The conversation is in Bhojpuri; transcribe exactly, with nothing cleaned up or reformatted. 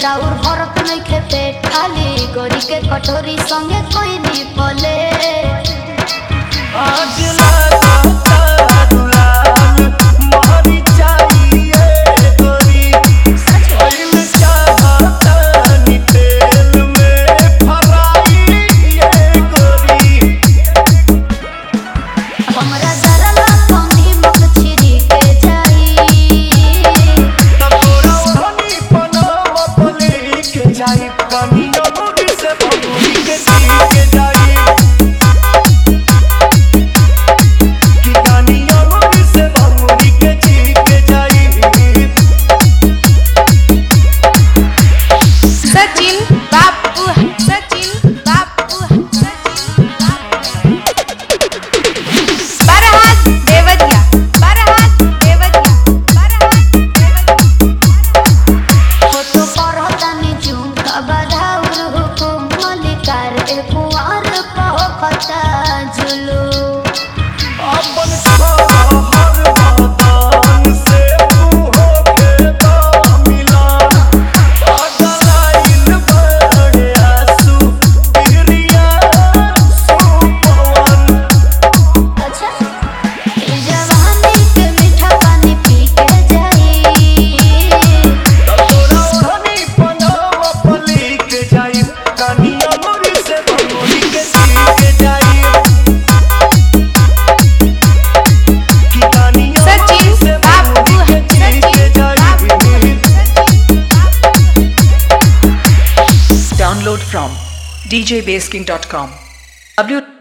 राउर भरत नहीं खे पेट खाली गोरी के कटोरी संगे कोई नहीं पले आज लागता दुलाल मोहरी चाहिए गोरी ओइल चाहता नी तेल में फराई ये गोरी हमरा जरा ला पानी मक छिरी के जाई तोरा ओढ़नी पनामा पले के जाई कनिया मोरी से भगोरी के दी के जाई Download from d j base king dot com. W